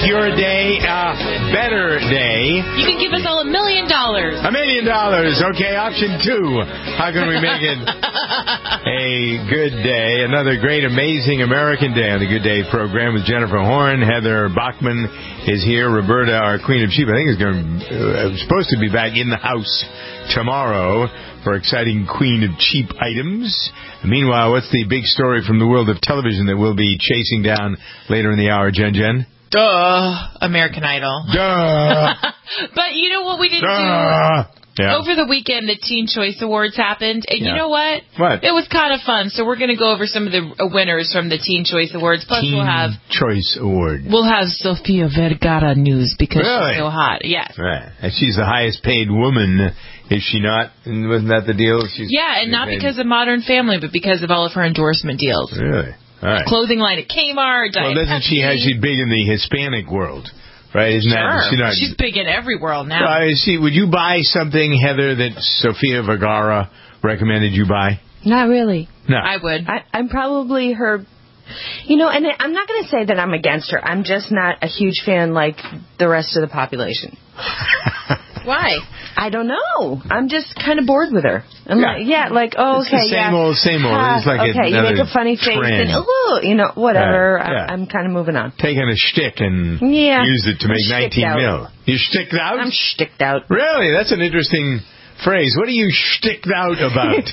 your day a better day. You can give us all $1 million. $1 million. Okay, option 2. How can we make it a good day? Another great, amazing American Day on the Good Day program with Jennifer Horn. Heather Bachman is here. Roberta, our Queen of Sheep, I think is supposed to be back in the house tomorrow for exciting Queen of Cheap items. Meanwhile, what's the big story from the world of television that we'll be chasing down later in the hour, Jen? Duh. American Idol. Duh. But you know what we didn't Duh. do? Yeah. Over the weekend, the Teen Choice Awards happened, and you know what? What? It was kind of fun. So we're going to go over some of the winners from the Teen Choice Awards. Plus, Teen Choice Award. We'll have Sofia Vergara news because Really? she's so hot. Yes. Right. And she's the highest paid woman, is she not? And wasn't that the deal? And not because of Modern Family, but because of all of her endorsement deals. Really? All right. Clothing line at Kmart. Well, doesn't she? She's big in the Hispanic world. Right, isn't that? She's big in every world now. Would you buy something, Heather, that Sofia Vergara recommended you buy? Not really. No. I would. I'm probably her... You know, and I'm not going to say that I'm against her. I'm just not a huge fan like the rest of the population. Why? I don't know. I'm just kind of bored with her. I'm okay, it's the same old. It's like okay, you make a funny face trend. and whatever. I'm kind of moving on. Taking a shtick and used it to make 19 mil. You shticked out? I'm shticked out. Really? That's an interesting phrase. What are you shticked out about?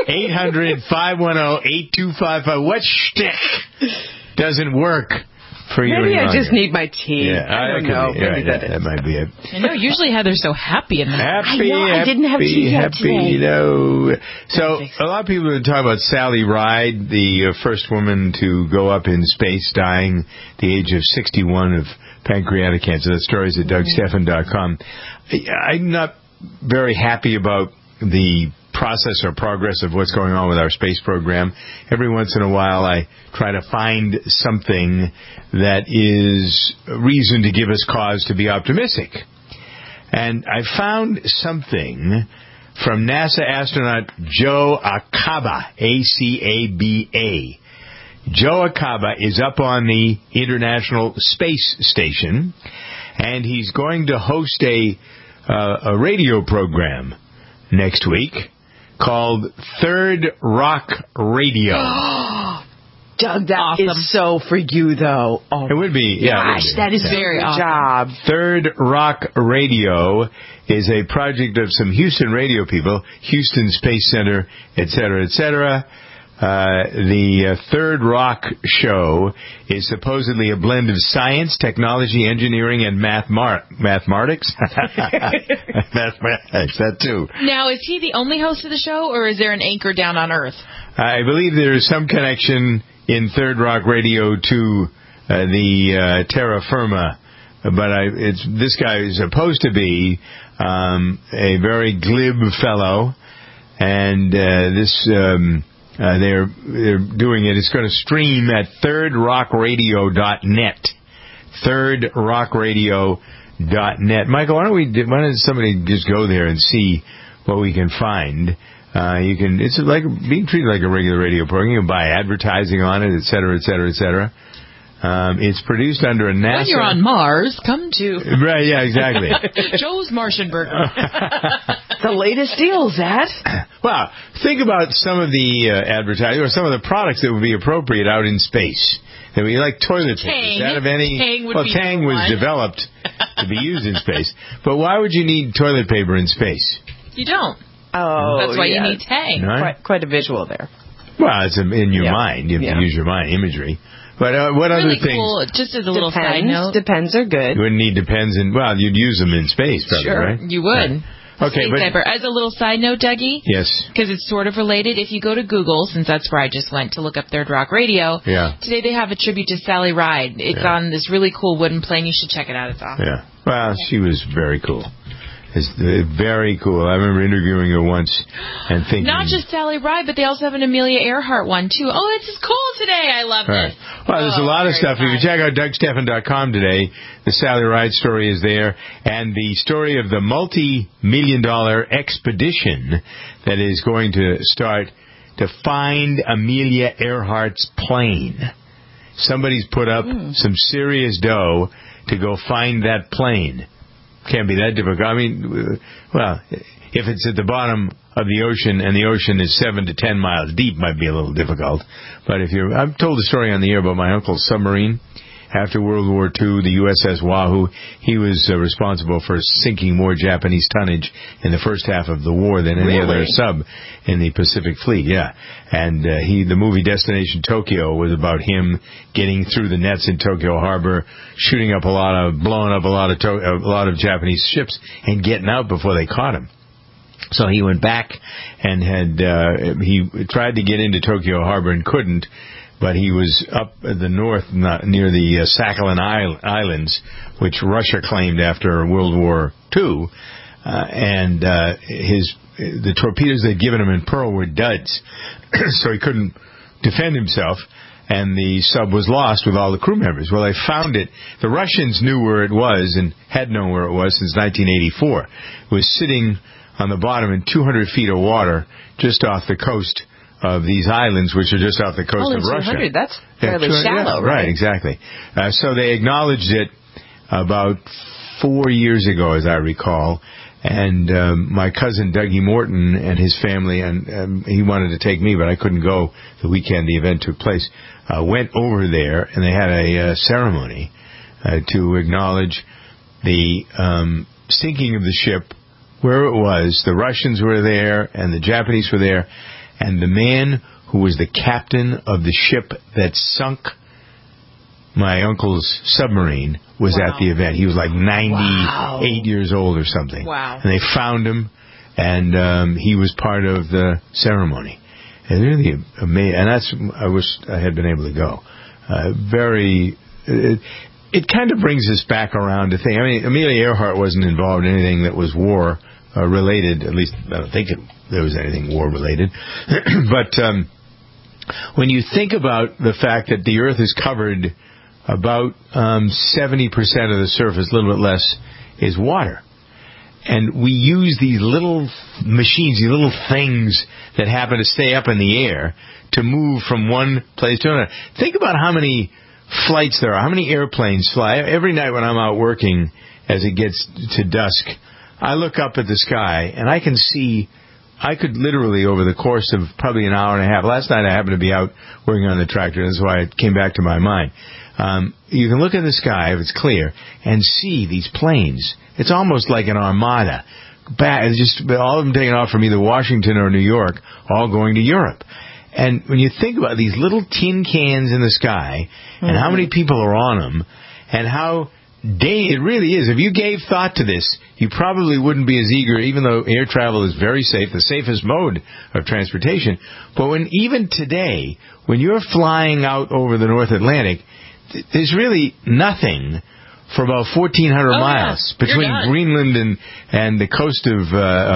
800-510-8255. What shtick doesn't work for you? Maybe I just need my tea. Yeah, I don't know. Maybe that might be it. I know. Usually Heather's so happy in that. I didn't have tea yet today. So a lot of people have been talking about Sally Ride, the first woman to go up in space, dying at the age of 61 of pancreatic cancer. That story's at DougStephan.com. I'm not very happy about the process or progress of what's going on with our space program. Every once in a while I try to find something that is a reason to give us cause to be optimistic. And I found something from NASA astronaut Joe Acaba, A-C-A-B-A. Joe Acaba is up on the International Space Station, and he's going to host a radio program next week called Third Rock Radio. Doug, that is so for you, though. Oh, it would be. Gosh, that is very awesome. Job. Third Rock Radio is a project of some Houston radio people, Houston Space Center, et cetera, et cetera. The Third Rock show is supposedly a blend of science, technology, engineering, and mathematics. Mathematics, that too. Now, is he the only host of the show, or is there an anchor down on Earth? I believe there is some connection in Third Rock Radio to the terra firma, but this guy is supposed to be a very glib fellow, and they're doing it. It's going to stream at thirdrockradio.net. Thirdrockradio.net. Michael, why don't somebody just go there and see what we can find? It's like being treated like a regular radio program. You can buy advertising on it, et cetera, et cetera, et cetera. It's produced under a NASA... When you're on Mars, come to... Right, yeah, exactly. Joe's Martian Burger. The latest deal, Zach. Well, think about some of the advertising or some of the products that would be appropriate out in space. That would be like toilet paper. Tang was developed to be used in space. But why would you need toilet paper in space? You don't. Oh, that's why you need Tang. No? Quite a visual there. Well, it's in your mind. You have to use your mind imagery. But what really other things? Cool. Just as a little side note. Depends are good. You wouldn't need Depends you'd use them in space, probably, sure, right? You would. Right. Okay, but as a little side note, Dougie. Yes. Because it's sort of related. If you go to Google, since that's where I just went to look up Third Rock Radio. Yeah. Today they have a tribute to Sally Ride. It's on this really cool wooden plane. You should check it out. It's awesome. Yeah. Well, she was very cool. It's very cool. I remember interviewing her once and thinking... Not just Sally Ride, but they also have an Amelia Earhart one, too. Oh, this is cool today. I love this. Well, there's a lot of stuff. If you check out DougStephan.com today, the Sally Ride story is there, and the story of the multi-million-dollar expedition that is going to start to find Amelia Earhart's plane. Somebody's put up some serious dough to go find that plane. Can't be that difficult. I mean, well, if it's at the bottom of the ocean and the ocean is 7 to 10 miles deep, might be a little difficult. But I've told a story on the air about my uncle's submarine. After World War II, the USS Wahoo, he was responsible for sinking more Japanese tonnage in the first half of the war than any other sub in the Pacific Fleet. Yeah, and the movie Destination Tokyo was about him getting through the nets in Tokyo Harbor, blowing up a lot of Japanese ships, and getting out before they caught him. So he went back and he tried to get into Tokyo Harbor and couldn't. But he was up at the north, near the Sakhalin Islands, which Russia claimed after World War II, and the torpedoes they'd given him in Pearl were duds, so he couldn't defend himself, and the sub was lost with all the crew members. Well, they found it. The Russians knew where it was and had known where it was since 1984. It was sitting on the bottom in 200 feet of water just off the coast of these islands, which are just off the coast of Russia. 200, that's fairly shallow, right? Right, exactly. So they acknowledged it about 4 years ago, as I recall, and my cousin Dougie Morton and his family, and he wanted to take me, but I couldn't go the weekend the event took place, went over there, and they had a ceremony to acknowledge the sinking of the ship, where it was. The Russians were there, and the Japanese were there, and the man who was the captain of the ship that sunk my uncle's submarine was at the event. He was like 98 years old or something. Wow. And they found him, and he was part of the ceremony. And really amazing. And I wish I had been able to go. It kind of brings us back around to think. I mean, Amelia Earhart wasn't involved in anything that was war related. At least I don't think there was anything war related. But when you think about the fact that the Earth is covered about 70% of the surface, a little bit less, is water. And we use these little machines, these little things that happen to stay up in the air to move from one place to another. Think about how many flights there are, how many airplanes fly. Every night when I'm out working, as it gets to dusk, I look up at the sky, and I can see, I could literally, over the course of probably an hour and a half, last night I happened to be out working on the tractor, that's why it came back to my mind. You can look at the sky, if it's clear, and see these planes. It's almost like an armada. Just all of them taking off from either Washington or New York, all going to Europe. And when you think about these little tin cans in the sky, and how many people are on them, and how it really is. If you gave thought to this, you probably wouldn't be as eager, even though air travel is very safe, the safest mode of transportation. But even today, when you're flying out over the North Atlantic, there's really nothing for about 1,400 miles between Greenland and the coast of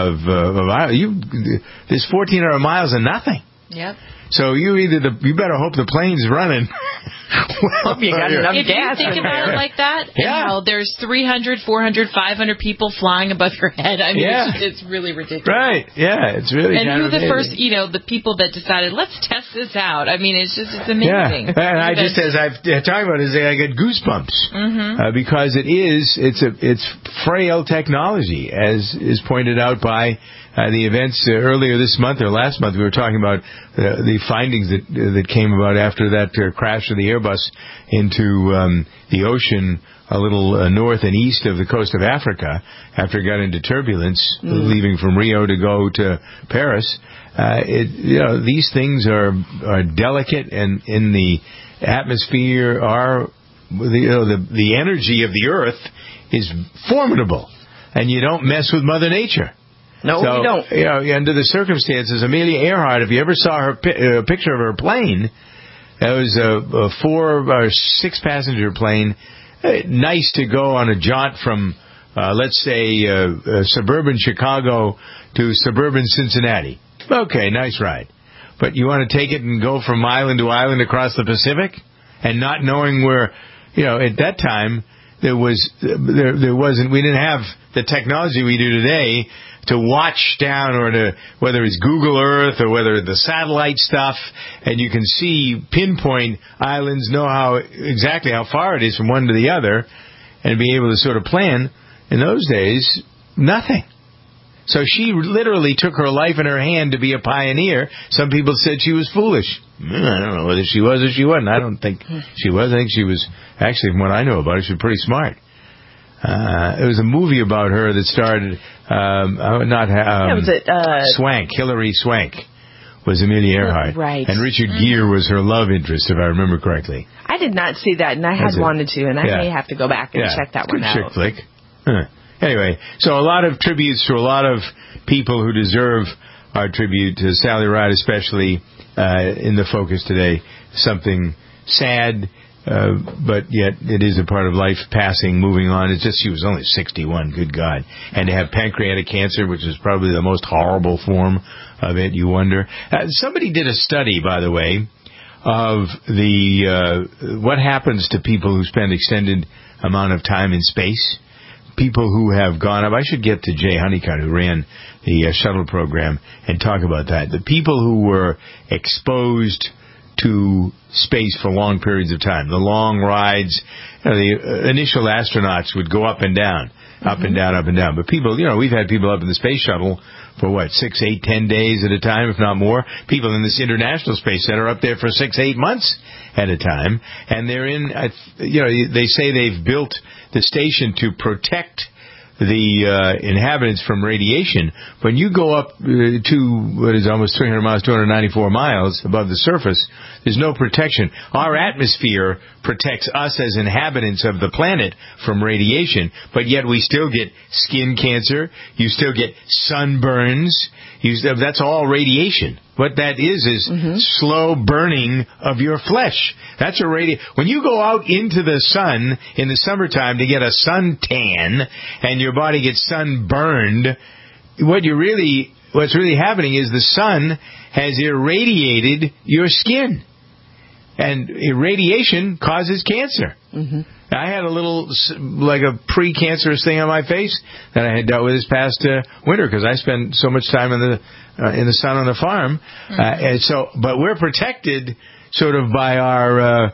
Ireland. There's 1,400 miles and nothing. Yep. So you better hope the plane's running. Hope you got enough gas. If you think about it like that, and how there's 300, 400, 500 people flying above your head, I mean, it's really ridiculous. Right, yeah, it's really and kind who of the first, the people that decided, let's test this out. I mean, it's amazing. Yeah, and I just, as I've talked about it, I get goosebumps because it's frail technology, as is pointed out by the events earlier this month or last month. We were talking about the findings that came about after that crash of the Airbus into the ocean a little north and east of the coast of Africa after it got into turbulence, leaving from Rio to go to Paris. These things are delicate, and in the atmosphere the energy of the Earth is formidable, and you don't mess with Mother Nature. No, we don't. Under the circumstances, Amelia Earhart, if you ever saw her picture of her plane, it was a 4 or 6 passenger plane. Nice to go on a jaunt from, let's say, suburban Chicago to suburban Cincinnati. Okay, nice ride. But you want to take it and go from island to island across the Pacific, and not knowing where, at that time there wasn't. We didn't have the technology we do today to watch down, or to, whether it's Google Earth or whether the satellite stuff, and you can see pinpoint islands, know exactly how far it is from one to the other. and be able to sort of plan. In those days, nothing. So she literally took her life in her hand to be a pioneer. Some people said she was foolish. I don't know whether she was or she wasn't. I don't think she was. I think she was, actually, from what I know about her, she was pretty smart. There was a movie about her that starred, Swank, Hilary Swank was Amelia Earhart. Right. And Richard Gere was her love interest, if I remember correctly. I did not see that, and I had wanted to, and I may have to go back and check that one out. Chick flick. Anyway, so a lot of tributes to a lot of people who deserve our tribute, to Sally Ride especially, in the focus today. Something sad, but yet it is a part of life, passing, moving on. It's just she was only 61, good God. And to have pancreatic cancer, which is probably the most horrible form of it, you wonder. Somebody did a study, by the way, of what happens to people who spend extended amount of time in space. People who have gone up. I should get to Jay Honeycutt, who ran the shuttle program, and talk about that. The people who were exposed to space for long periods of time, the long rides, the initial astronauts would go up and down, up and down, up and down. But people, we've had people up in the space shuttle for 6, 8, 10 days at a time, if not more. People in this International Space Center up there for 6, 8 months at a time. And they're in, they say they've built the station to protect the inhabitants from radiation. When you go up to what is almost 300 miles, 294 miles above the surface, there's no protection. Our atmosphere protects us as inhabitants of the planet from radiation, but yet we still get skin cancer. You still get sunburns. That's all radiation. What that is slow burning of your flesh. That's a when you go out into the sun in the summertime to get a suntan and your body gets sunburned, what's really happening is the sun has irradiated your skin. And irradiation causes cancer. I had a little, like a pre-cancerous thing on my face that I had dealt with this past winter because I spent so much time in the sun on the farm. But we're protected sort of by our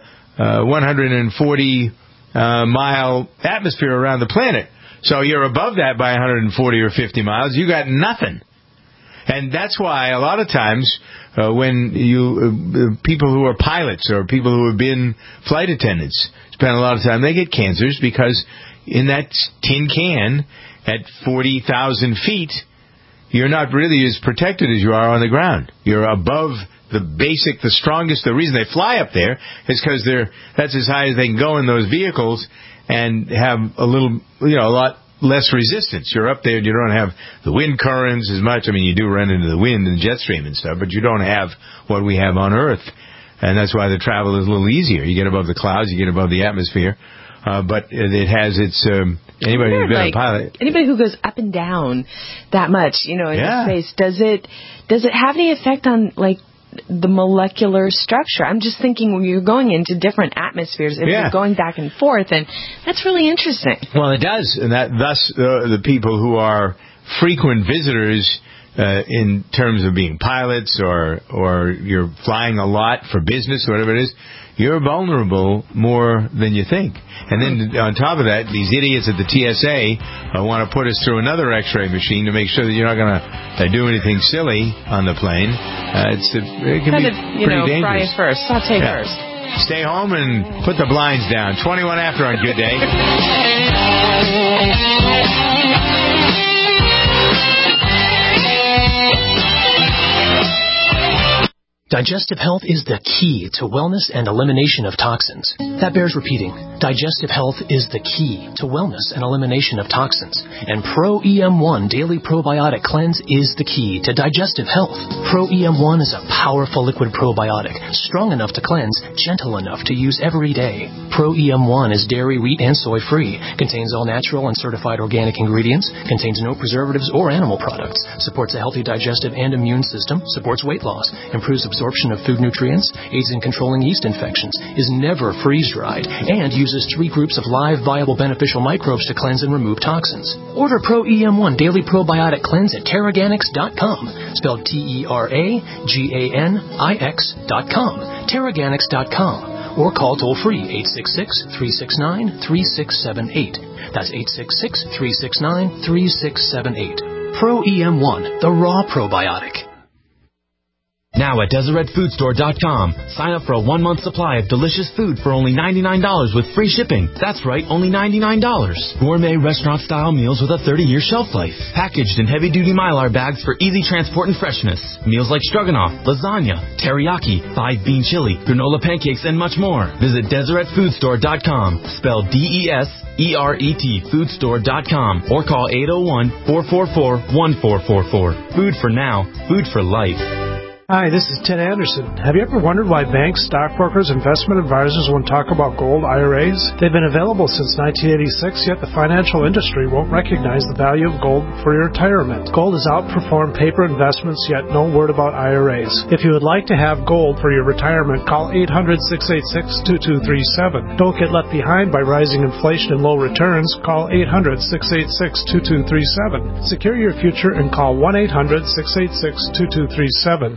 140 mile atmosphere around the planet. So you're above that by 140 or 50 miles. You got nothing. And that's why a lot of times when people who are pilots or people who have been flight attendants spend a lot of time, they get cancers because in that tin can at 40,000 feet, you're not really as protected as you are on the ground. You're above the strongest. The reason they fly up there is because that's as high as they can go in those vehicles and have a lot less resistance. You're up there and you don't have the wind currents as much. I mean, you do run into the wind and jet stream and stuff, but you don't have what we have on Earth. And that's why the travel is a little easier. You get above the clouds, you get above the atmosphere. But it has its, anybody who's been a pilot. Anybody who goes up and down that much, in space, does it have any effect on, the molecular structure? I'm just thinking when you're going into different atmospheres, if you're going back and forth, and that's really interesting. Well, it does, and thus the people who are frequent visitors in terms of being pilots or you're flying a lot for business or whatever it is, you're vulnerable more than you think. And then on top of that, these idiots at the TSA want to put us through another X-ray machine to make sure that you're not going to do anything silly on the plane. It can be pretty dangerous. Fry first, saute first. Stay home and put the blinds down. 21 after on Good Day. Digestive health is the key to wellness and elimination of toxins. That bears repeating. Digestive health is the key to wellness and elimination of toxins. And Pro EM1 Daily Probiotic Cleanse is the key to digestive health. Pro EM1 is a powerful liquid probiotic, strong enough to cleanse, gentle enough to use every day. Pro EM1 is dairy, wheat, and soy free, contains all natural and certified organic ingredients, contains no preservatives or animal products, supports a healthy digestive and immune system, supports weight loss, improves absorption of food nutrients, aids in controlling yeast infections, is never freeze-dried, and uses 3 groups of live, viable, beneficial microbes to cleanse and remove toxins. Order Pro EM1 Daily Probiotic Cleanse at Terraganix.com, spelled TERAGANIX.com, Terraganix.com. or call toll-free 866-369-3678. That's 866-369-3678. Pro EM1, the raw probiotic. Now at DeseretFoodStore.com. Sign up for a 1-month supply of delicious food for only $99 with free shipping. That's right, only $99. Gourmet restaurant-style meals with a 30-year shelf life. Packaged in heavy-duty Mylar bags for easy transport and freshness. Meals like stroganoff, lasagna, teriyaki, 5-bean chili, granola pancakes, and much more. Visit DeseretFoodStore.com. Spelled DESERET Foodstore.com. Or call 801-444-1444. Food for now, food for life. Hi, this is Ted Anderson. Have you ever wondered why banks, stockbrokers, investment advisors won't talk about gold IRAs? They've been available since 1986, yet the financial industry won't recognize the value of gold for your retirement. Gold has outperformed paper investments, yet no word about IRAs. If you would like to have gold for your retirement, call 800-686-2237. Don't get left behind by rising inflation and low returns. Call 800-686-2237. Secure your future and call 1-800-686-2237.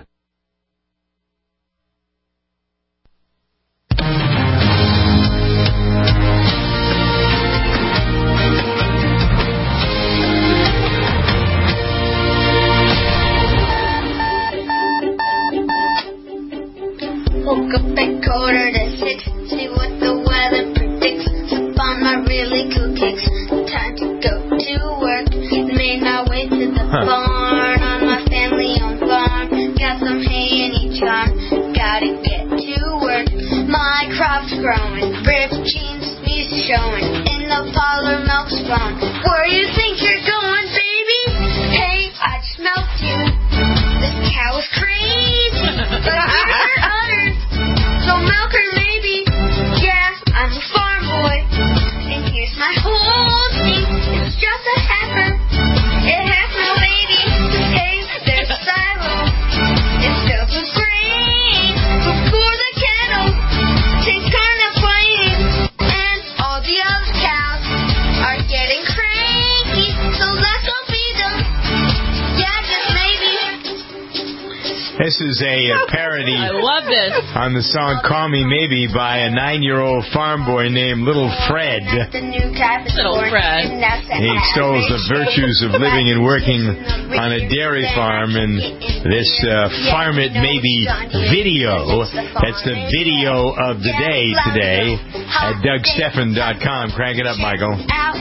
Woke up at 5:45, see what the weather predicts. Slip on my really cool kicks. Time to go to work. Made my way to the barn on my family-owned farm. Got some hay in each arm. Gotta get to work. My crop's growing. Ripped jeans, knees showing. In the parlor, milk's flowing. Where you think you're going, baby? Hey, I just milked you. This cow is crazy. But here's her udders. So milk her, maybe. Yeah, I'm a farm boy. And here's my whole thing. It's just a heifer. It has no baby. Hey, there's a silo. It's filled with grain. Before the cattle takes kind of plain. And all the other cows are getting cranky. So let's go feed them. Yeah, just maybe. This is a parody. I love this. On the song Call Me Maybe by a 9-year-old farm boy named Little Fred. Little Fred. He extols the virtues of living and working on a dairy farm in this Farm It Maybe video. That's the video of the day today at DougStephan.com. Crank it up, Michael.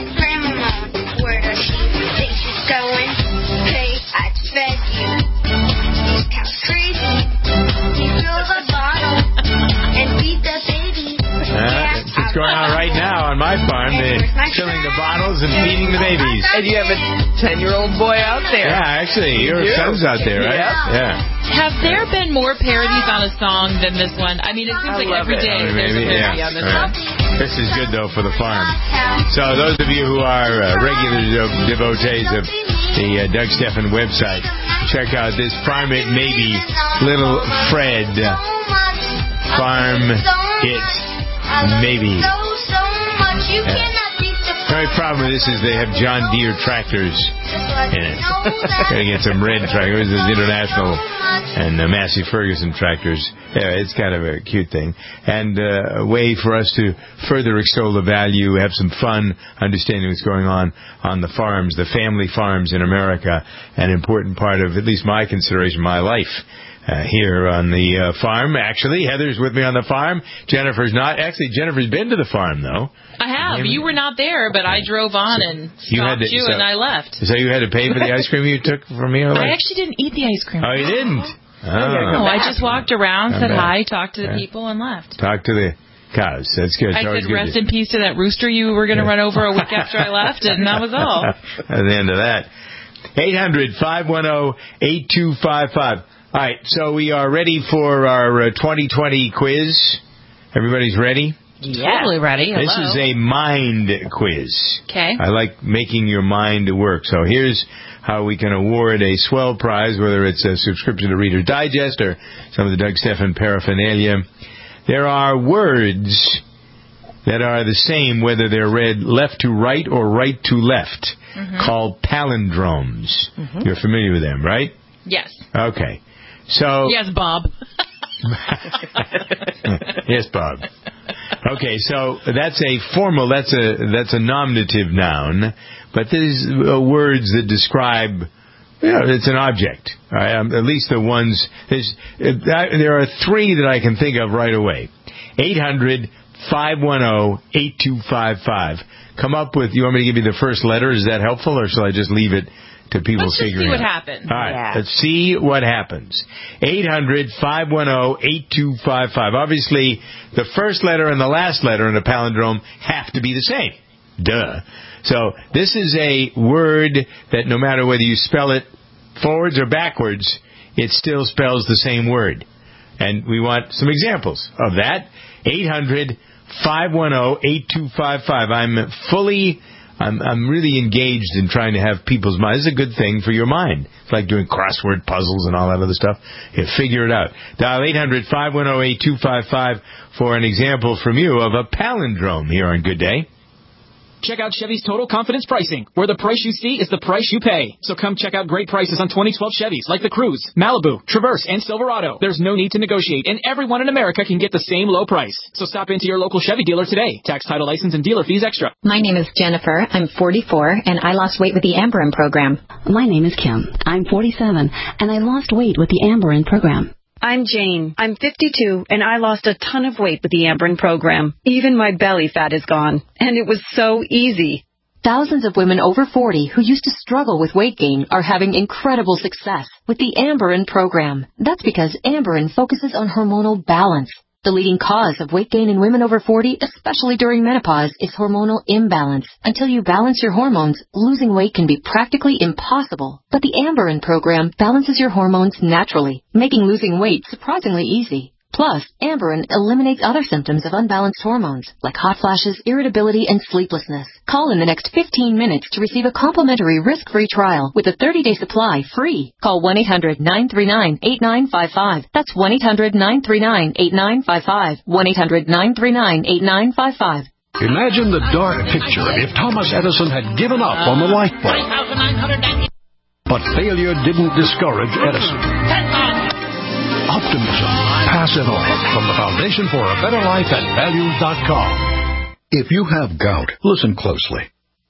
Where does she think she's going? Hey, I just fed you. This cow's crazy. You fill the bottle and feed the baby. That's what's going on right now on my farm. They're filling the bottles and feeding the babies. And you have a 10-year-old boy out there. Yeah, actually, your son's out there, right? Yeah. Have there been more parodies on a song than this one? I mean, it seems like every day there's a parody on this one. This is good, though, for the farm. So those of you who are regular devotees of the Doug Stephan website, check out this Farm It Maybe Little Fred Farm It Maybe. The only problem with this is they have John Deere tractors in it. Gotta get some red tractors. There's International and Massey Ferguson tractors. Yeah, it's kind of a cute thing. And a way for us to further extol the value, have some fun, understanding what's going on the farms, the family farms in America, an important part of at least my consideration, my life. Here on the farm. Actually, Heather's with me on the farm. Jennifer's not. Actually, Jennifer's been to the farm, though. I have. You were not there, but I drove on and stopped you, and I left. So you had to pay for the ice cream you took from me? I actually didn't eat the ice cream. Oh, you didn't? No, I just walked around, said hi, talked to the people, and left. Talked to the cows. That's good. I said rest in peace to that rooster you were going to run over a week after I left, and that was all. At the end of that. 800-510-8255. All right, so we are ready for our 2020 quiz. Everybody's ready? Yeah. Totally ready. Hello. This is a mind quiz. Okay. I like making your mind work. So here's how we can award a swell prize, whether it's a subscription to Reader's Digest or some of the Doug Stephan paraphernalia. There are words that are the same whether they're read left to right or right to left, called palindromes. You're familiar with them, right? Yes. Okay. So yes, Bob. Yes, Bob. Okay, so that's a nominative noun, but there's words that describe. It's an object. Right? At least the ones. There are three that I can think of right away. 800-510-8255. Come up with. You want me to give you the first letter? Is that helpful, or shall I just leave it to people figuring Let's just see what out? happens. All right, let's see what happens. 800-510-8255. Obviously, the first letter and the last letter in a palindrome have to be the same. Duh. So this is a word that no matter whether you spell it forwards or backwards, it still spells the same word. And we want some examples of that. 800-510-8255. I'm really engaged in trying to have people's minds. It's a good thing for your mind. It's like doing crossword puzzles and all that other stuff. You figure it out. Dial 800-510-8255 for an example from you of a palindrome here on Good Day. Check out Chevy's Total Confidence Pricing, where the price you see is the price you pay. So come check out great prices on 2012 Chevys like the Cruze, Malibu, Traverse, and Silverado. There's no need to negotiate, and everyone in America can get the same low price. So stop into your local Chevy dealer today. Tax, title, license, and dealer fees extra. My name is Jennifer. I'm 44, and I lost weight with the Amberin program. My name is Kim. I'm 47, and I lost weight with the Amberin program. I'm Jane. I'm 52, and I lost a ton of weight with the Amberin program. Even my belly fat is gone, and it was so easy. Thousands of women over 40 who used to struggle with weight gain are having incredible success with the Amberin program. That's because Amberin focuses on hormonal balance. The leading cause of weight gain in women over 40, especially during menopause, is hormonal imbalance. Until you balance your hormones, losing weight can be practically impossible. But the Amberin program balances your hormones naturally, making losing weight surprisingly easy. Plus, Amberin eliminates other symptoms of unbalanced hormones, like hot flashes, irritability, and sleeplessness. Call in the next 15 minutes to receive a complimentary risk-free trial with a 30-day supply free. Call 1-800-939-8955. That's 1-800-939-8955. 1-800-939-8955. Imagine the dark picture if Thomas Edison had given up on the light bulb. But failure didn't discourage Edison. Optimism. Pass it on from the Foundation for a Better Life at values.com. If you have gout, listen closely.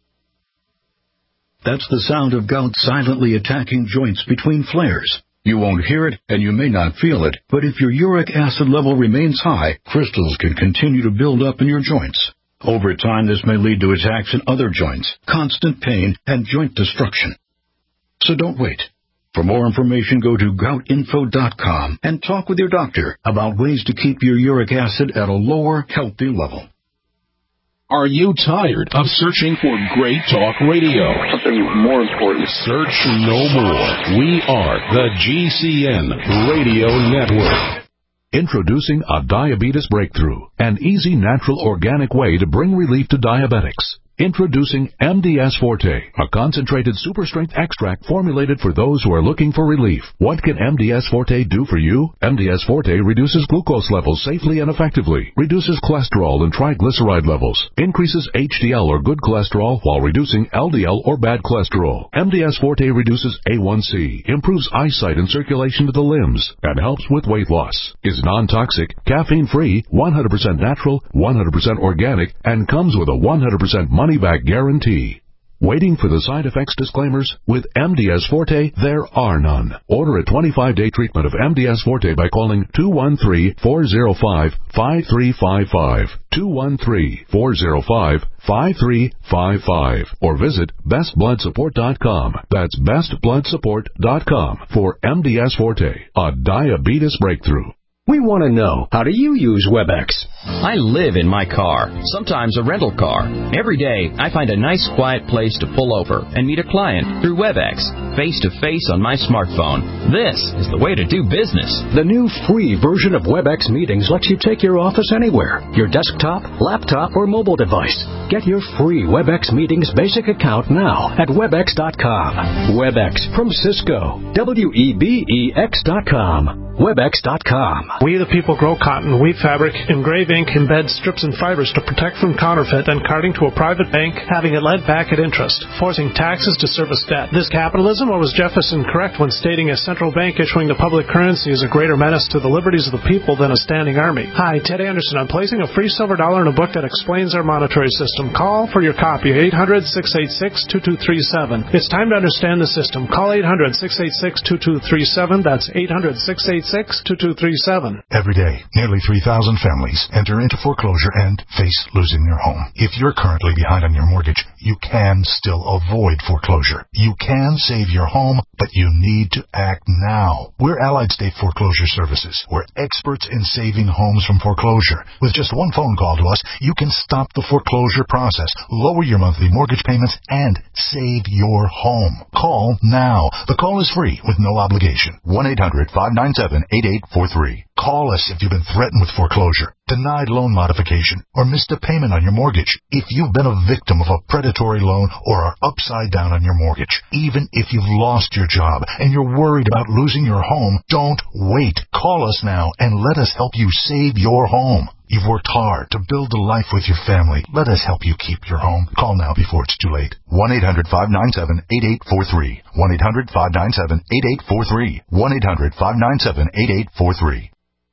That's the sound of gout silently attacking joints between flares. You won't hear it, and you may not feel it, but if your uric acid level remains high, crystals can continue to build up in your joints. Over time, this may lead to attacks in other joints, constant pain, and joint destruction. So don't wait. For more information, go to goutinfo.com and talk with your doctor about ways to keep your uric acid at a lower, healthy level. Are you tired of searching for great talk radio? Something more important. Search no more. We are the GCN Radio Network. Introducing a diabetes breakthrough, an easy, natural, organic way to bring relief to diabetics. Introducing MDS Forte, a concentrated super-strength extract formulated for those who are looking for relief. What can MDS Forte do for you? MDS Forte reduces glucose levels safely and effectively, reduces cholesterol and triglyceride levels, increases HDL or good cholesterol while reducing LDL or bad cholesterol. MDS Forte reduces A1C, improves eyesight and circulation to the limbs, and helps with weight loss. Is non-toxic, caffeine-free, 100% natural, 100% organic, and comes with a 100% money-back guarantee. Waiting for the side effects disclaimers? With MDS Forte, there are none. Order a 25-day treatment of MDS Forte by calling 213-405-5355. 213-405-5355. Or visit bestbloodsupport.com. That's bestbloodsupport.com for MDS Forte, a diabetes breakthrough. We want to know, how do you use WebEx? I live in my car, sometimes a rental car. Every day, I find a nice quiet place to pull over and meet a client through WebEx, face-to-face on my smartphone. This is the way to do business. The new free version of WebEx Meetings lets you take your office anywhere, your desktop, laptop, or mobile device. Get your free WebEx Meetings basic account now at webex.com. WebEx from Cisco. WEBEX.com. Webex.com. We the people grow cotton, weave fabric, engrave ink, embed strips and fibers to protect from counterfeit and carting to a private bank, having it lent back at interest, forcing taxes to service debt. This capitalism, or was Jefferson correct when stating a central bank issuing the public currency is a greater menace to the liberties of the people than a standing army? Hi, Ted Anderson. I'm placing a free silver dollar in a book that explains our monetary system. Call for your copy, 800-686-2237. It's time to understand the system. Call 800-686-2237. That's 800-686-2237. Every day, nearly 3,000 families enter into foreclosure and face losing their home. If you're currently behind on your mortgage, you can still avoid foreclosure. You can save your home, but you need to act now. We're Allied State Foreclosure Services. We're experts in saving homes from foreclosure. With just one phone call to us, you can stop the foreclosure process, lower your monthly mortgage payments, and save your home. Call now. The call is free with no obligation. 1-800-597-8843. Call us if you've been threatened with foreclosure, denied loan modification, or missed a payment on your mortgage. If you've been a victim of a predatory loan or are upside down on your mortgage, even if you've lost your job and you're worried about losing your home, don't wait. Call us now and let us help you save your home. You've worked hard to build a life with your family. Let us help you keep your home. Call now before it's too late. 1-800-597-8843. 1-800-597-8843. 1-800-597-8843.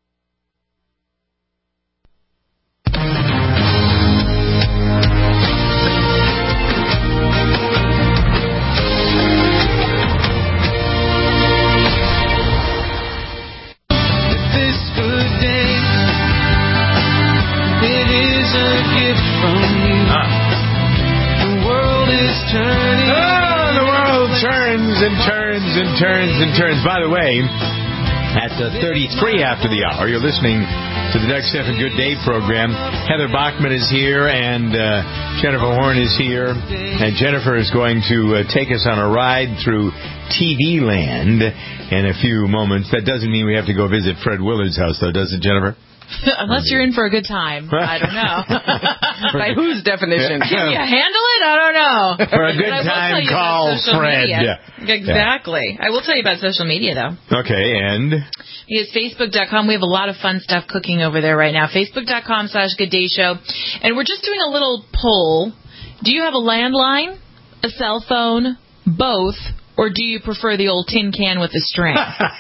Turns. By the way, at 33 after the hour, you're listening to the Doug Stephan Good Day program. Heather Bachman is here, and Jennifer Horn is here. And Jennifer is going to take us on a ride through TV land in a few moments. That doesn't mean we have to go visit Fred Willard's house, though, does it, Jennifer? Unless you're in for a good time. I don't know. By whose definition? Can you handle it? I don't know. For a good time, call Fred. Exactly. I will tell you about social media, though. Okay, and? Because Facebook.com, we have a lot of fun stuff cooking over there right now. Facebook.com/GoodDayShow. And we're just doing a little poll. Do you have a landline, a cell phone, both, or do you prefer the old tin can with the string?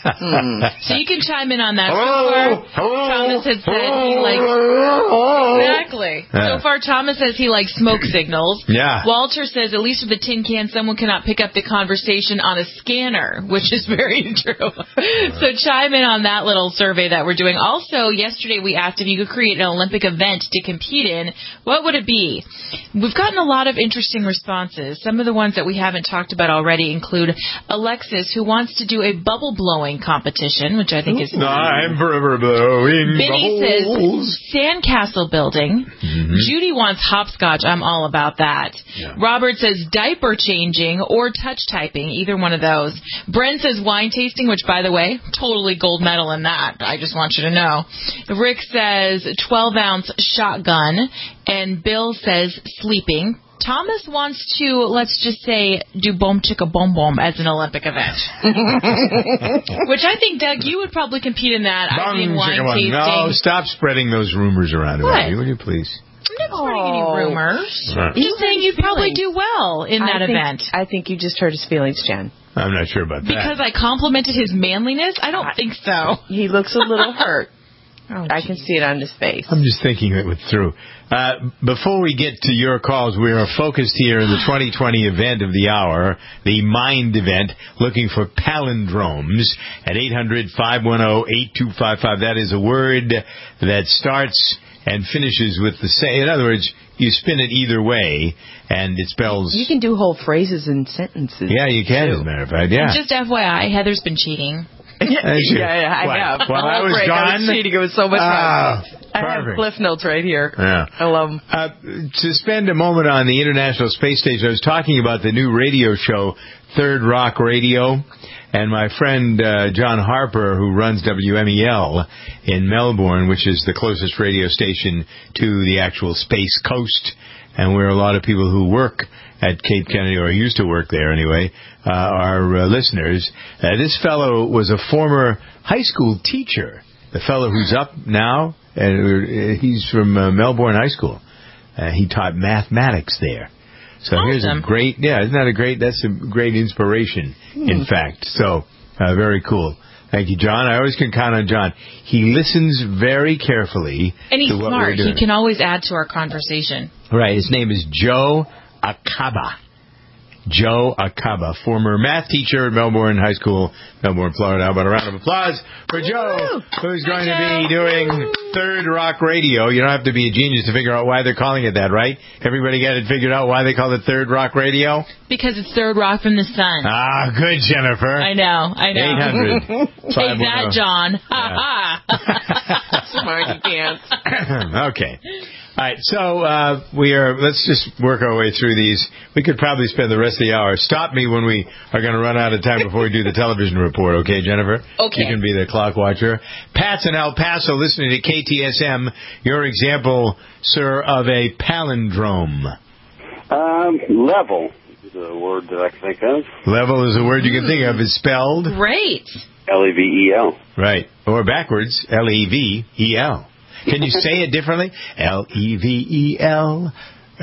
So you can chime in on that. Thomas had said he likes... Exactly. So far, Thomas says he likes smoke signals. Yeah. Walter says, at least with the tin can, someone cannot pick up the conversation on a scanner, which is very true. So chime in on that little survey that we're doing. Also, yesterday we asked if you could create an Olympic event to compete in. What would it be? We've gotten a lot of interesting responses. Some of the ones that we haven't talked about already include Alexis, who wants to do a bubble blowing competition, which I think is... I'm forever blowing Benny bubbles. says sandcastle building. Mm-hmm. Judy wants hopscotch. I'm all about that. Yeah. Robert says diaper changing or touch typing, either one of those. Brent says wine tasting, which, by the way, totally gold medal in that. I just want you to know. Rick says 12-ounce shotgun, and Bill says sleeping. Thomas wants to, let's just say, do boom chicka boom boom as an Olympic event. Which I think, Doug, you would probably compete in that. I think wine tasting. No, stop spreading those rumors around about you, will you please? I'm not spreading any rumors. He's saying you'd probably do well in that event. I think you just hurt his feelings, Jen. I'm not sure about that. Because I complimented his manliness? I don't think so. He looks a little hurt. I can see it on his face. I'm just thinking it through. Before we get to your calls, we are focused here in the 2020 event of the hour, the MIND event, looking for palindromes at 800-510-8255. That is a word that starts and finishes with the same. In other words, you spin it either way, and it spells... You can do whole phrases and sentences. Yeah, you can, as a matter of fact, yeah. And just FYI, Heather's been cheating. I have. While I was gone? I was cheating. It was so much fun. I have Cliff Notes right here. Yeah. I love them. To spend a moment on the International Space Station, I was talking about the new radio show, Third Rock Radio. And my friend John Harper, who runs WMEL in Melbourne, which is the closest radio station to the actual Space Coast, and where a lot of people who work at Cape Kennedy, or used to work there anyway, are listeners. This fellow was a former high school teacher. The fellow who's up now, he's from Melbourne High School. He taught mathematics there. So here's a great, isn't that a great, that's a great inspiration, in fact. So, very cool. Thank you, John. I always can count on John. He listens very carefully. And he's to what smart. we're doing. He can always add to our conversation. Right. His name is Joe Acaba. Joe Acaba, former math teacher at Melbourne High School, Melbourne, Florida. How about a round of applause for Joe, who's going to be doing Third Rock Radio. You don't have to be a genius to figure out why they're calling it that, right? Everybody got it figured out why they call it Third Rock Radio? Because it's Third Rock from the Sun. Ah, good, Jennifer. I know. 800. Take that, John. Smart you can't. Okay. All right, so let's just work our way through these. We could probably spend the rest of the hour. Stop me when we are going to run out of time before we do the television report, okay, Jennifer? Okay. You can be the clock watcher. Pat's in El Paso listening to KTSM. Your example, sir, of a palindrome. Level is a word that I can think of. Level is a word you can think of. It's spelled? Great. L-E-V-E-L. Right. Or backwards, L-E-V-E-L. Can you say it differently? L-E-V-E-L.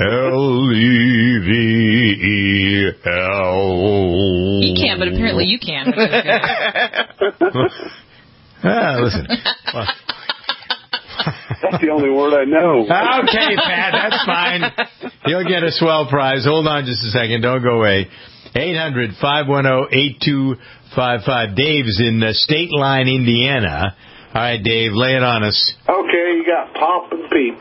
L-E-V-E-L. He can't, but apparently you can. Which is good. Listen. That's the only word I know. Okay, Pat, that's fine. You'll get a swell prize. Hold on just a second. Don't go away. 800-510-8255. Dave's in State Line, Indiana. All right, Dave, lay it on us. Okay, you got Pop and Peep.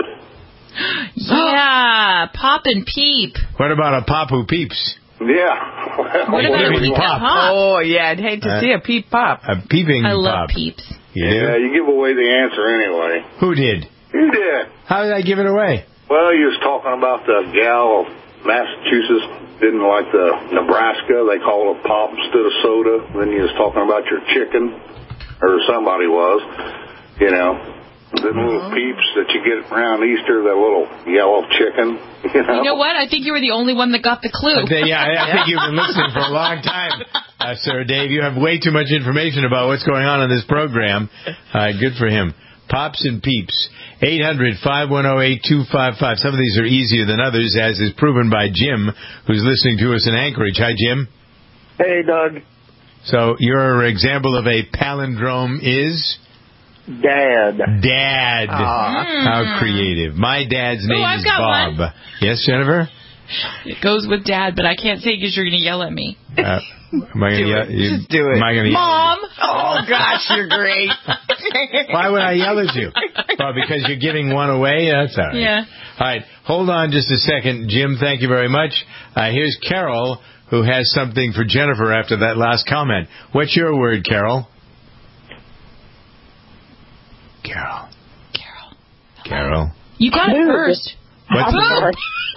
Yeah, Pop and Peep. What about a Pop who peeps? Yeah. What about a peep pop? Oh, yeah, I'd hate to see a peep pop. A peeping I pop. love peeps. Yeah, you give away the answer anyway. Who did? You did. How did I give it away? Well, you was talking about the gal of Massachusetts didn't like the Nebraska. They call it pop instead of soda. Then you was talking about your chicken, or somebody was, you know. The little peeps that you get around Easter, that little yellow chicken, you know. You know what? I think you were the only one that got the clue. Yeah, I think you've been listening for a long time, Sir Dave. You have way too much information about what's going on in this program. Good for him. Pops and Peeps. 800-510-8255. Some of these are easier than others, as is proven by Jim, who's listening to us in Anchorage. Hi, Jim. Hey, Doug. So your example of a palindrome is? Dad. Dad. How creative. My dad's name is Bob. One. Yes, Jennifer? It goes with Dad, but I can't say because you're going to yell at me. Am I going to yell? Just do it. Am I going to Mom! Oh, gosh, you're great. Why would I yell at you? Well, because you're giving one away? That's all right. Yeah. All right. Hold on just a second. Jim, thank you very much. Here's Carol, who has something for Jennifer after that last comment. What's your word, Carol? Carol. You got it first. What's Boob.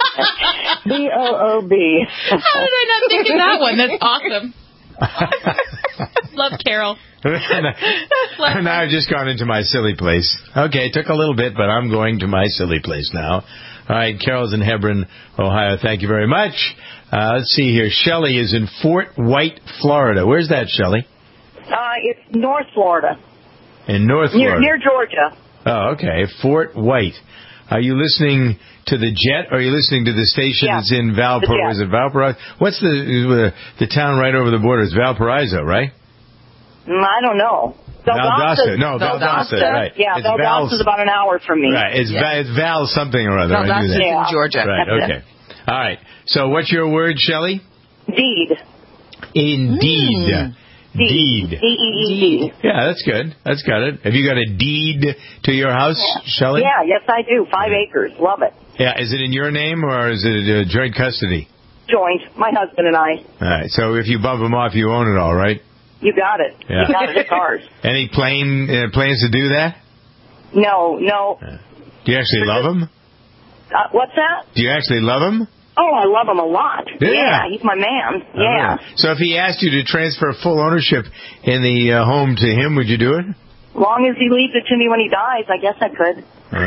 B-O-O-B. How did I not think of that one? That's awesome. Love Carol. Now I've just gone into my silly place. Okay, it took a little bit, but I'm going to my silly place now. All right, Carol's in Hebron, Ohio. Thank you very much. Let's see here. Shelley is in Fort White, Florida. Where's that, Shelley? It's North Florida. In North Florida. Near Georgia. Oh, okay. Fort White. Are you listening to the Jet, or are you listening to the station that's in Valparaiso? Is it Valparaiso? What's the town right over the border? It's Valparaiso, right? I don't know. Valdosta. No, Valdosta, right. Yeah, Valdosta is about an hour from me. Right. It's Val something or other. Valdosta is in Georgia. Right, okay. All right. So what's your word, Shelley? Deed. Indeed. Deed. D-E-E-D. Yeah, that's good. That's got it. Have you got a deed to your house, Shelley? Yeah, yes I do. 5 acres. Love it. Yeah, is it in your name or is it joint custody? Joint. My husband and I. All right, so if you bump them off, you own it all, right? You got it. Yeah. You got it. It's ours. Any plans to do that? No. Do you actually love them? What's that? Do you actually love them? Oh, I love him a lot. Yeah. He's my man. Yeah. So if he asked you to transfer full ownership in the home to him, would you do it? As long as he leaves it to me when he dies, I guess I could.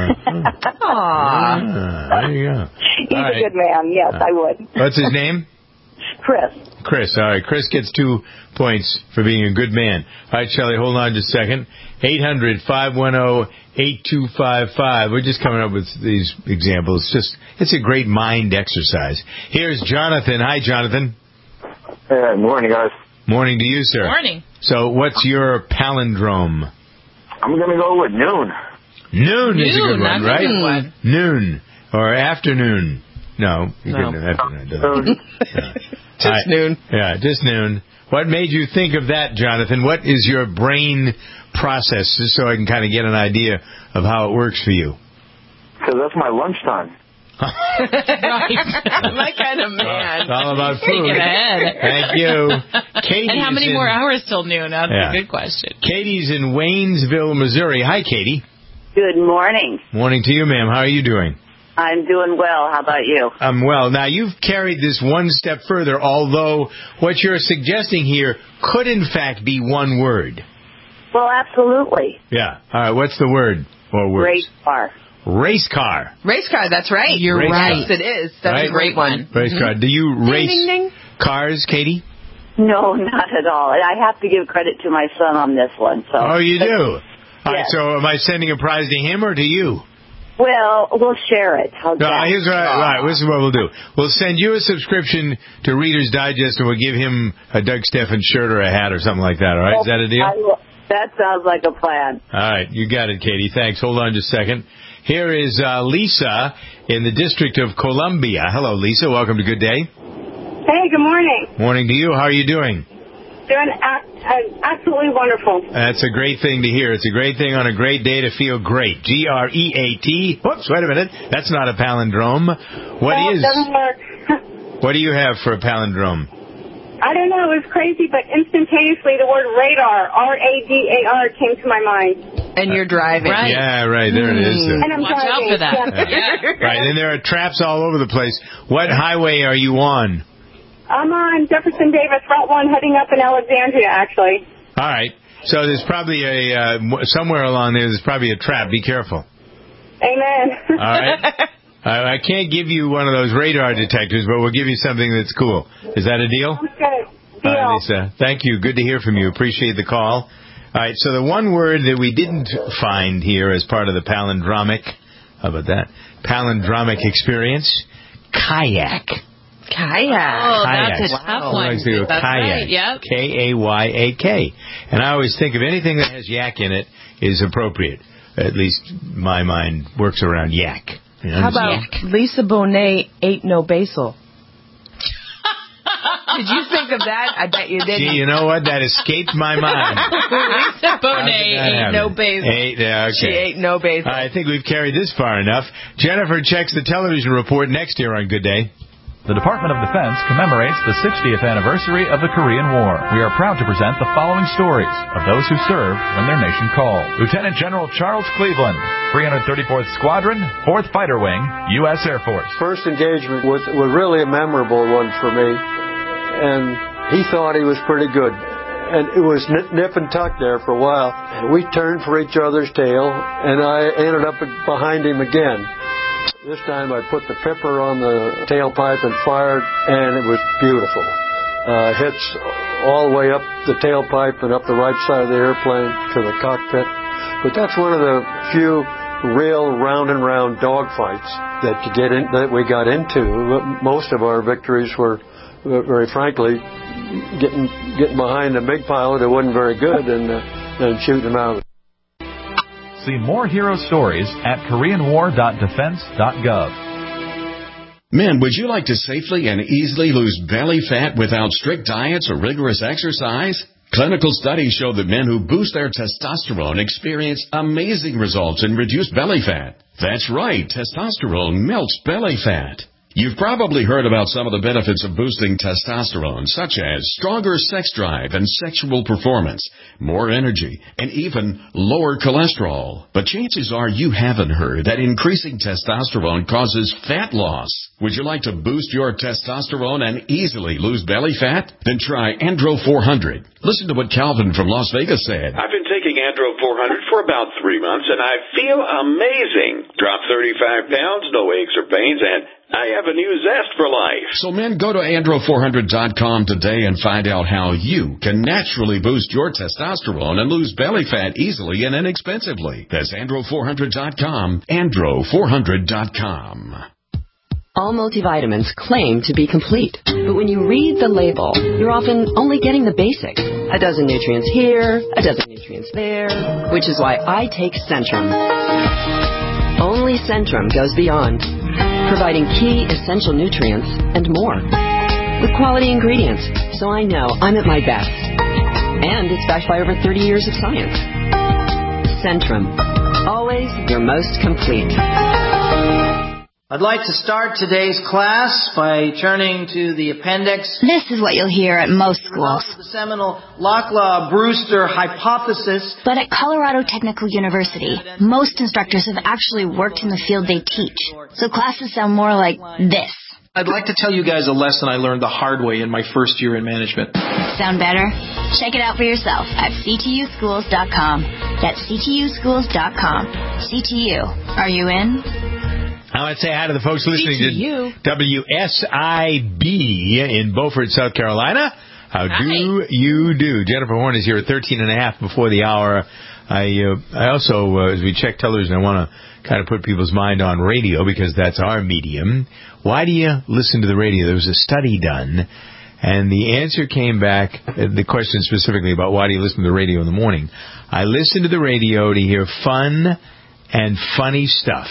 There you go. He's a good man. Yes, I would. What's his name? Chris. Chris. All right. Chris gets 2 points for being a good man. All right, Shelley, hold on just a second. 800-510-8255. We're just coming up with these examples. It's a great mind exercise. Here's Jonathan. Hi, Jonathan. Hey, morning, guys. Morning to you, sir. Morning. So what's your palindrome? I'm going to go with noon. Noon is a good one, that's right? a good one. Noon or afternoon. No, you couldn't have afternoon. Just noon. Yeah, just noon. What made you think of that, Jonathan? What is your brain process, just so I can kind of get an idea of how it works for you? Because that's my lunchtime. My kind of man. It's all about food. Get ahead. Thank you. Katie. And how many more hours till noon? That's a good question. Katie's in Waynesville, Missouri. Hi, Katie. Good morning. Morning to you, ma'am. How are you doing? I'm doing well. How about you? I'm well. Now, you've carried this one step further, although what you're suggesting here could, in fact, be one word. Well, absolutely. Yeah. All right. What's the word or words? Race car. Race car. Race car, that's right. You're right. Yes, it is. That's a great one. Race car. Do you race Ding, ding, ding. cars, Katie? No, not at all. And I have to give credit to my son on this one. So. Oh, you do? All right, Yes. so am I sending a prize to him or to you? Well, we'll share it. How's that? Here's what this is what we'll do. We'll send you a subscription to Reader's Digest, and we'll give him a Doug Stephan shirt or a hat or something like that, all right? Is that a deal? That sounds like a plan. All right, you got it, Katie. Thanks. Hold on just a second. Here is Lisa in the District of Columbia. Hello, Lisa. Welcome to Good Day. Hey, good morning. Morning to you. How are you doing? Doing absolutely wonderful. That's a great thing to hear. It's a great thing on a great day to feel great. Great. Whoops, wait a minute. That's not a palindrome. It doesn't work. What do you have for a palindrome? I don't know. It was crazy, but instantaneously the word radar, R-A-D-A-R, came to my mind. And you're driving. Right. Yeah, right. There it is. And I'm Watch driving. out for that. Yeah. Right, and there are traps all over the place. What highway are you on? I'm on Jefferson Davis, Route 1, heading up in Alexandria, actually. All right. So there's probably somewhere along there's probably a trap. Be careful. Amen. All right. I can't give you one of those radar detectors, but we'll give you something that's cool. Is that a deal? Sounds good. Deal. All right, Lisa. Thank you. Good to hear from you. Appreciate the call. All right, so the one word that we didn't find here as part of the palindromic, how about that? Palindromic experience, kayak. Kayak. Oh, Kayak. that's a tough one. That's That's kayak. right, yep. K-A-Y-A-K. And I always think of anything that has yak in it is appropriate. At least my mind works around yak. You know, How about Lisa Bonet ate no basil? Did you think of that? I bet you didn't. Gee, you know what? That escaped my mind. Lisa Bonet ate no basil. Okay. She ate no basil. I think we've carried this far enough. Jennifer checks the television report next year on Good Day. The Department of Defense commemorates the 60th anniversary of the Korean War. We are proud to present the following stories of those who served when their nation called. Lieutenant General Charles Cleveland, 334th Squadron, 4th Fighter Wing, U.S. Air Force. First engagement was really a memorable one for me, and he thought he was pretty good. And it was nip and tuck there for a while. And we turned for each other's tail, and I ended up behind him again. This time I put the pepper on the tailpipe and fired, and it was beautiful. Hits all the way up the tailpipe and up the right side of the airplane to the cockpit. But that's one of the few real round and round dogfights that we got into. Most of our victories were, very frankly, getting behind a big pilot who wasn't very good and shooting him out. See more hero stories at koreanwar.defense.gov. Men, would you like to safely and easily lose belly fat without strict diets or rigorous exercise? Clinical studies show that men who boost their testosterone experience amazing results in reduced belly fat. That's right, testosterone melts belly fat. You've probably heard about some of the benefits of boosting testosterone, such as stronger sex drive and sexual performance, more energy, and even lower cholesterol. But chances are you haven't heard that increasing testosterone causes fat loss. Would you like to boost your testosterone and easily lose belly fat? Then try Andro 400. Listen to what Calvin from Las Vegas said. I've been taking Andro 400 for about 3 months, and I feel amazing. Dropped 35 pounds, no aches or pains, and I have a new zest for life. So men, go to Andro400.com today and find out how you can naturally boost your testosterone and lose belly fat easily and inexpensively. That's Andro400.com, Andro400.com. All multivitamins claim to be complete, but when you read the label, you're often only getting the basics. A dozen nutrients here, a dozen nutrients there, which is why I take Centrum. Only Centrum goes beyond, providing key essential nutrients and more, with quality ingredients, so I know I'm at my best. And it's backed by over 30 years of science. Centrum, always your most complete. I'd like to start today's class by turning to the appendix. This is what you'll hear at most schools. The seminal Locklear-Brewster hypothesis. But at Colorado Technical University, most instructors have actually worked in the field they teach. So classes sound more like this. I'd like to tell you guys a lesson I learned the hard way in my first year in management. Sound better? Check it out for yourself at ctuschools.com. That's ctuschools.com. CTU. Are you in? I want to say hi to the folks listening to WSIB in Beaufort, South Carolina. How do you do? Jennifer Horn is here at 13 and a half before the hour. I also, as we check television, I want to kind of put people's mind on radio because that's our medium. Why do you listen to the radio? There was a study done, and the answer came back, the question specifically about why do you listen to the radio in the morning. I listen to the radio to hear fun and funny stuff.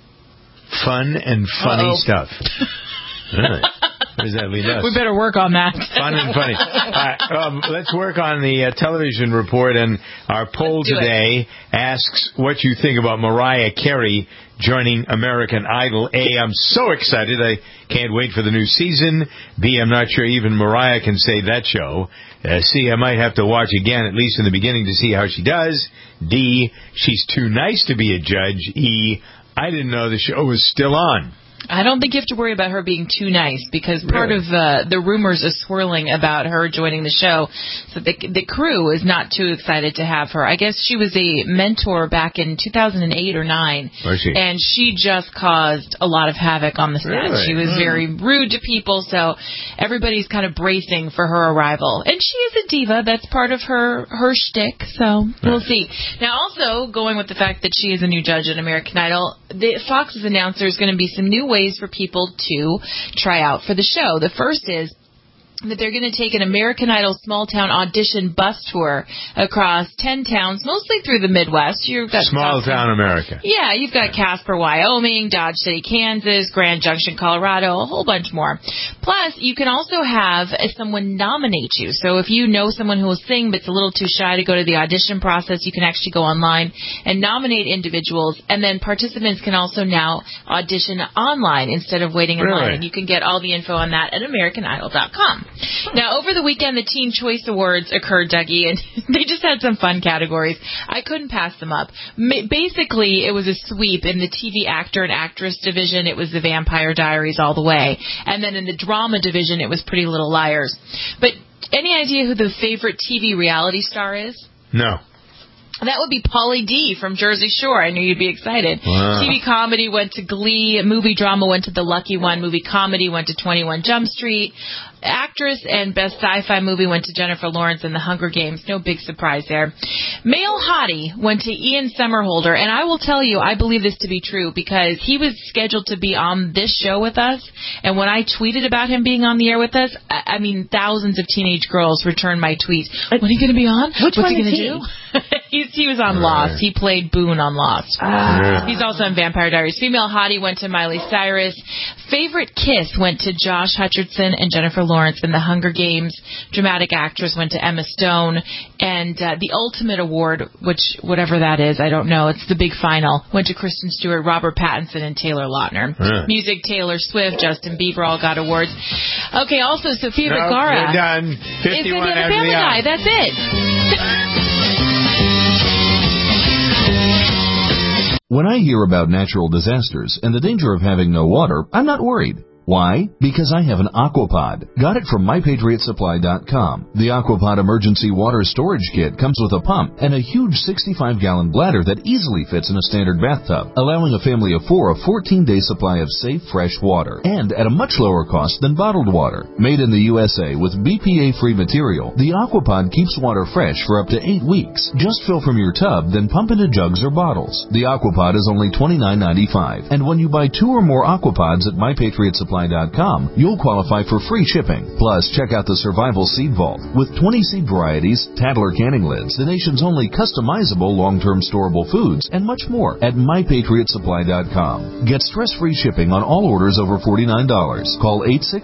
Fun and funny stuff. Really? What does that lead us? We better work on that. Fun and funny. All right, let's work on the television report. And our poll today asks what you think about Mariah Carey joining American Idol. A, I'm so excited. I can't wait for the new season. B, I'm not sure even Mariah can save that show. C, I might have to watch again, at least in the beginning, to see how she does. D, she's too nice to be a judge. E, I didn't know the show was still on. I don't think you have to worry about her being too nice because part of the rumors are swirling about her joining the show. So the crew is not too excited to have her. I guess she was a mentor back in 2008 or 9. Was she? And she just caused a lot of havoc on the set. Really? She was very rude to people, so everybody's kind of bracing for her arrival. And she is a diva. That's part of her shtick, so we'll see. Now, also, going with the fact that she is a new judge at American Idol, Fox has announced there's going to be some new ways for people to try out for the show. The first is that they're going to take an American Idol small town audition bus tour across 10 towns, mostly through the Midwest. You've got small town America. Yeah, you've got Casper, Wyoming, Dodge City, Kansas, Grand Junction, Colorado, a whole bunch more. Plus, you can also have someone nominate you. So if you know someone who will sing but's a little too shy to go to the audition process, you can actually go online and nominate individuals, and then participants can also now audition online instead of waiting in line. And you can get all the info on that at AmericanIdol.com. Now, over the weekend, the Teen Choice Awards occurred, Dougie, and they just had some fun categories. I couldn't pass them up. Basically, it was a sweep. In the TV actor and actress division, it was The Vampire Diaries all the way. And then in the drama division, it was Pretty Little Liars. But any idea who the favorite TV reality star is? No. That would be Pauly D from Jersey Shore. I knew you'd be excited. Wow. TV comedy went to Glee. Movie drama went to The Lucky One. Movie comedy went to 21 Jump Street. Actress and best sci-fi movie went to Jennifer Lawrence in The Hunger Games. No big surprise there. Male hottie went to Ian Somerhalder. And I will tell you, I believe this to be true because he was scheduled to be on this show with us. And when I tweeted about him being on the air with us, I mean, thousands of teenage girls returned my tweet. When are you going to be on? What's he going to do? He was on Lost. He played Boone on Lost. He's also in Vampire Diaries. Female hottie went to Miley Cyrus. Favorite kiss went to Josh Hutcherson and Jennifer Lawrence in The Hunger Games. Dramatic actress went to Emma Stone. And the Ultimate Award, which, whatever that is, I don't know. It's the big final. Went to Kristen Stewart, Robert Pattinson, and Taylor Lautner. Music, Taylor Swift, Justin Bieber all got awards. Okay, also Sofia Vergara. We're done. 51 It's going to be the Family Guy. That's it. When I hear about natural disasters and the danger of having no water, I'm not worried. Why? Because I have an Aquapod. Got it from MyPatriotSupply.com. The Aquapod Emergency Water Storage Kit comes with a pump and a huge 65-gallon bladder that easily fits in a standard bathtub, allowing a family of 4 a 14-day supply of safe, fresh water, and at a much lower cost than bottled water. Made in the USA with BPA-free material, the Aquapod keeps water fresh for up to 8 weeks. Just fill from your tub, then pump into jugs or bottles. The Aquapod is only $29.95, and when you buy 2 or more Aquapods at MyPatriotSupply.com, you'll qualify for free shipping. Plus, check out the Survival Seed Vault. With 20 seed varieties, Tadler canning lids, the nation's only customizable long-term storable foods, and much more at MyPatriotSupply.com. Get stress-free shipping on all orders over $49. Call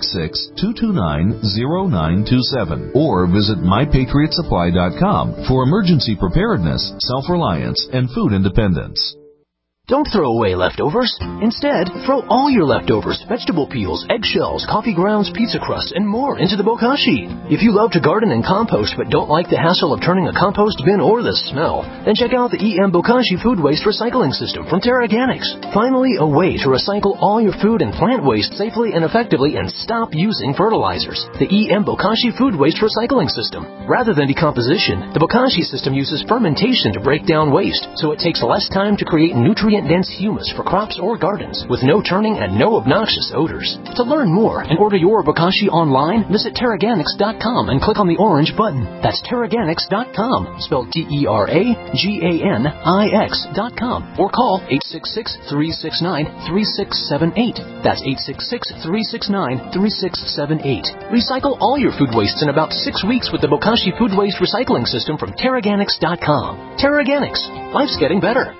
866-229-0927 or visit MyPatriotSupply.com for emergency preparedness, self-reliance, and food independence. Don't throw away leftovers. Instead, throw all your leftovers, vegetable peels, eggshells, coffee grounds, pizza crusts, and more into the bokashi. If you love to garden and compost but don't like the hassle of turning a compost bin or the smell, then check out the EM Bokashi Food Waste Recycling System from TerraGanix. Finally, a way to recycle all your food and plant waste safely and effectively and stop using fertilizers. The EM Bokashi Food Waste Recycling System. Rather than decomposition, the Bokashi system uses fermentation to break down waste, so it takes less time to create nutrient-dense humus for crops or gardens, with no turning and no obnoxious odors. To learn more and order your Bokashi online, visit TerraGanix.com and click on the orange button. That's TerraGanix.com, spelled TerraGanix.com, or call 866-369-3678. That's 866-369-3678. Recycle all your food wastes in about 6 weeks with the Bokashi Food Waste Recycling System from TerraGanix.com. TerraGanix. Life's getting better.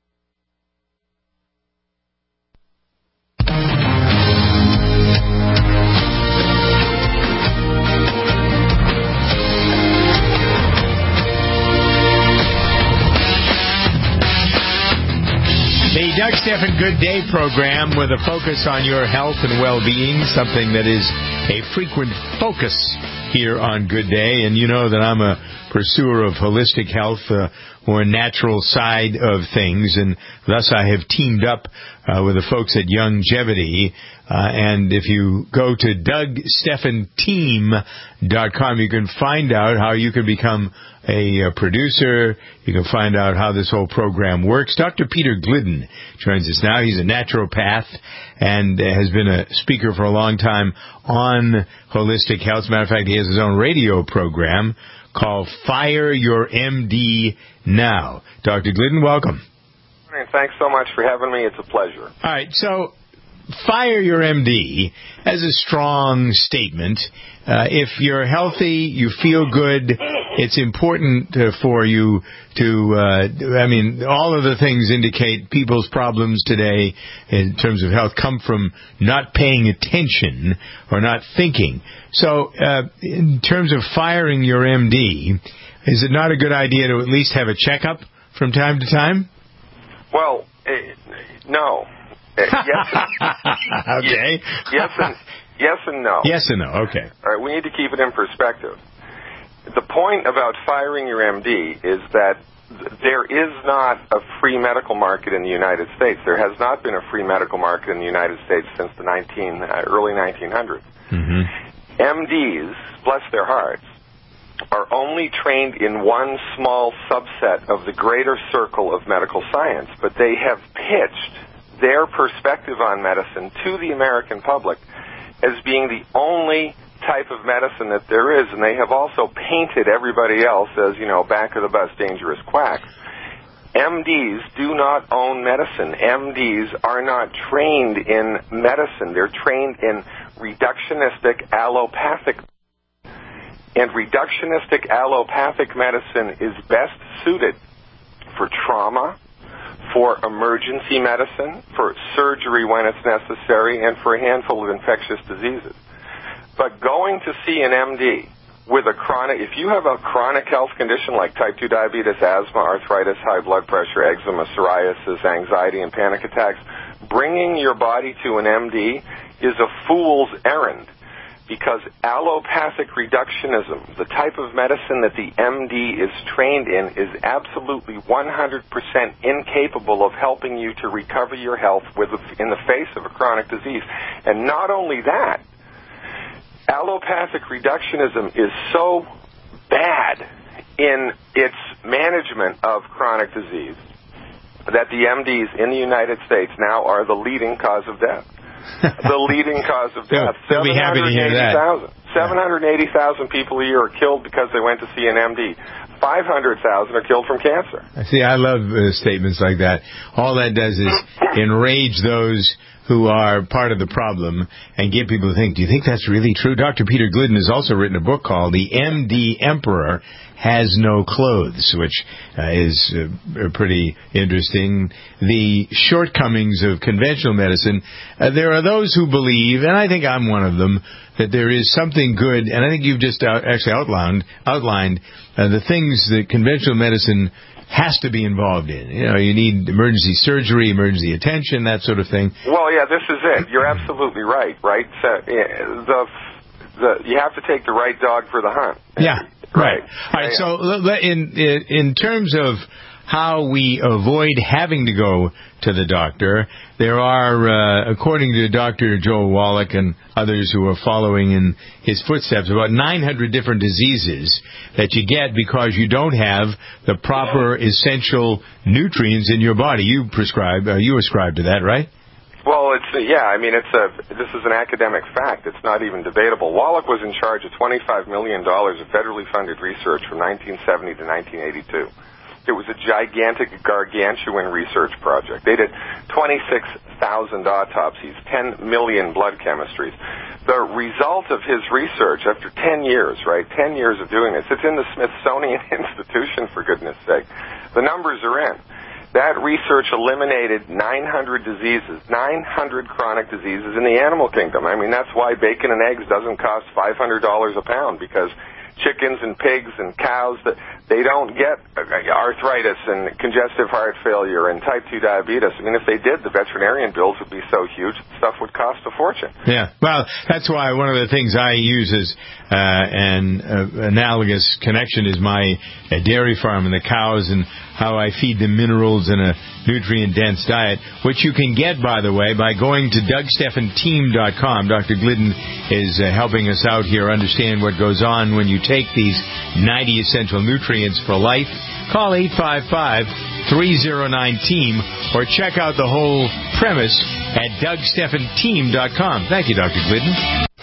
The Doug Stephan Good Day program with a focus on your health and well-being, something that is a frequent focus here on Good Day. And you know that I'm a pursuer of holistic health, more natural side of things, and thus I have teamed up with the folks at Youngevity. And if you go to DougStephanTeam.com, you can find out how you can become a producer. You can find out how this whole program works. Dr. Peter Glidden joins us now. He's a naturopath and has been a speaker for a long time on holistic health. As a matter of fact, he has his own radio program called Fire Your MD Now. Dr. Glidden, welcome. Thanks so much for having me. It's a pleasure. All right, so Fire Your MD has a strong statement. If you're healthy, you feel good, it's important for you to, all of the things indicate people's problems today in terms of health come from not paying attention or not thinking. So in terms of firing your MD, is it not a good idea to at least have a checkup from time to time? Well, no. Okay. Yes and no. Yes and no, okay. All right, we need to keep it in perspective. The point about firing your MD is that there is not a free medical market in the United States. There has not been a free medical market in the United States since the early 1900s. Mm-hmm. MDs, bless their hearts, are only trained in one small subset of the greater circle of medical science, but they have pitched their perspective on medicine to the American public as being the only type of medicine that there is, and they have also painted everybody else as, back of the bus dangerous quacks. MDs do not own medicine. MDs are not trained in medicine. They're trained in reductionistic allopathic. And reductionistic allopathic medicine is best suited for trauma, for emergency medicine, for surgery when it's necessary, and for a handful of infectious diseases. But going to see an MD with a if you have a chronic health condition like type 2 diabetes, asthma, arthritis, high blood pressure, eczema, psoriasis, anxiety, and panic attacks, bringing your body to an MD is a fool's errand, because allopathic reductionism, the type of medicine that the MD is trained in, is absolutely 100% incapable of helping you to recover your health in the face of a chronic disease. And not only that, allopathic reductionism is so bad in its management of chronic disease that the MDs in the United States now are the leading cause of death. The leading cause of death. They'll be happy to hear that. 780,000 people a year are killed because they went to see an MD. 500,000 are killed from cancer. See, I love statements like that. All that does is enrage those who are part of the problem and get people to think, do you think that's really true? Dr. Peter Glidden has also written a book called The MD Emperor Has No Clothes, which is pretty interesting. The shortcomings of conventional medicine. There are those who believe, and I think I'm one of them, that there is something good, and I think you've just actually outlined the things that conventional medicine has to be involved in. You know, you need emergency surgery, emergency attention, that sort of thing. Well, yeah, this is it. You're absolutely right, right? So, you have to take the right dog for the hunt. Yeah, right. All right, so in terms of how we avoid having to go to the doctor, there are, according to Dr. Joel Wallach and others who are following in his footsteps, about 900 different diseases that you get because you don't have the proper essential nutrients in your body. You ascribe to that, right? Well, this is an academic fact. It's not even debatable. Wallach was in charge of $25 million of federally funded research from 1970 to 1982. It was a gigantic, gargantuan research project. They did 26,000 autopsies, 10 million blood chemistries. The result of his research, after 10 years, right, 10 years of doing this, it's in the Smithsonian Institution, for goodness sake. The numbers are in. That research eliminated 900 diseases, 900 chronic diseases in the animal kingdom. I mean, that's why bacon and eggs doesn't cost $500 a pound, because chickens and pigs and cows, they don't get arthritis and congestive heart failure and type 2 diabetes. I mean, if they did, the veterinarian bills would be so huge, stuff would cost a fortune. Yeah, well, that's why one of the things I use as an analogous connection is my dairy farm and the cows and how I feed them minerals in a nutrient-dense diet, which you can get, by the way, by going to DougStephanTeam.com. Dr. Glidden is helping us out here understand what goes on when you take these 90 essential nutrients for life. Call 855-309-TEAM or check out the whole premise at DougStephanTeam.com. Thank you, Dr. Glidden.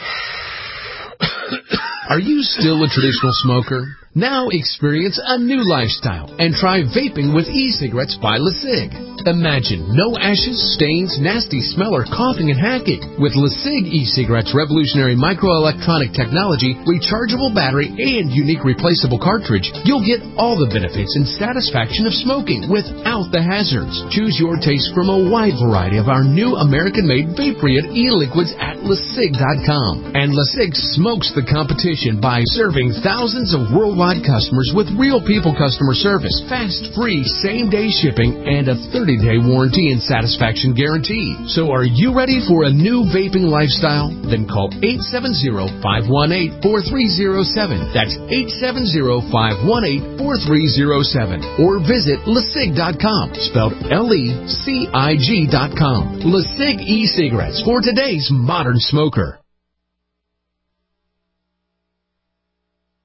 Are you still a traditional smoker? Now experience a new lifestyle and try vaping with e-cigarettes by LeSig. Imagine no ashes, stains, nasty smell, or coughing and hacking. With LeSig e-cigarettes' revolutionary microelectronic technology, rechargeable battery, and unique replaceable cartridge, you'll get all the benefits and satisfaction of smoking without the hazards. Choose your taste from a wide variety of our new American-made Vaporeon e-liquids at LeSig.com. And LeSig smokes the competition by serving thousands of worldwide customers with real people customer service, fast, free, same-day shipping, and a 30-day warranty and satisfaction guarantee. So are you ready for a new vaping lifestyle? Then call 870-518-4307. That's 870-518-4307. Or visit LeSig.com, spelled LECIG.com. LeSig e-cigarettes for today's modern smoker.